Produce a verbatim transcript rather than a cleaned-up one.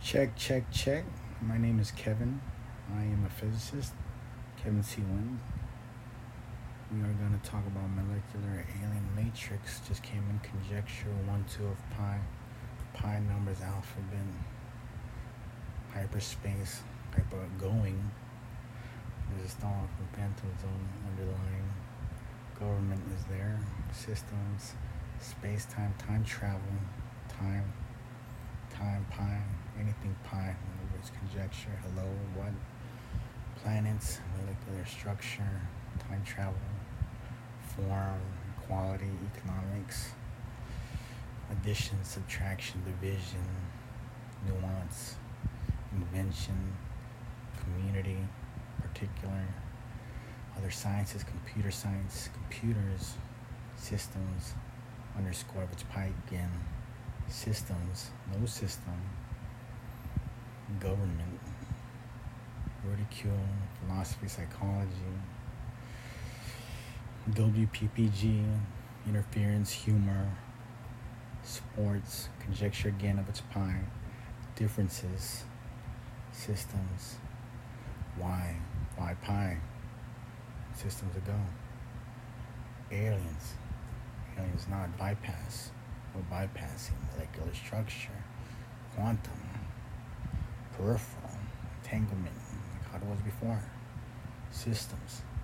Check, check, check. My name is Kevin. I am a physicist, Kevin C. Wynn. We are going to talk about molecular alien matrix. Just came in conjecture one, two of pi. Pi numbers alphabet. Hyperspace. Hyper going. There's a star from Phantom Zone underlying. Government is there. Systems. Space time. Time travel. Time. Time pi. Anything pi. In other words, conjecture. Hello. What? Planets. Molecular structure. Time travel. Form. Quality. Economics. Addition. Subtraction. Division. Nuance. Invention. Community. Particular. Other sciences. Computer science. Computers. Systems. Underscore if it's pi again. Systems. No system. Government. Ridicule. Philosophy. Psychology. W P P G. Interference. Humor. Sports. Conjecture again of its pi. Differences. Systems. Why? Why pi? Systems ago. Aliens. Aliens not bypass. We're bypassing molecular structure. Quantum. Peripheral. Entanglement. Like how it was before. Systems.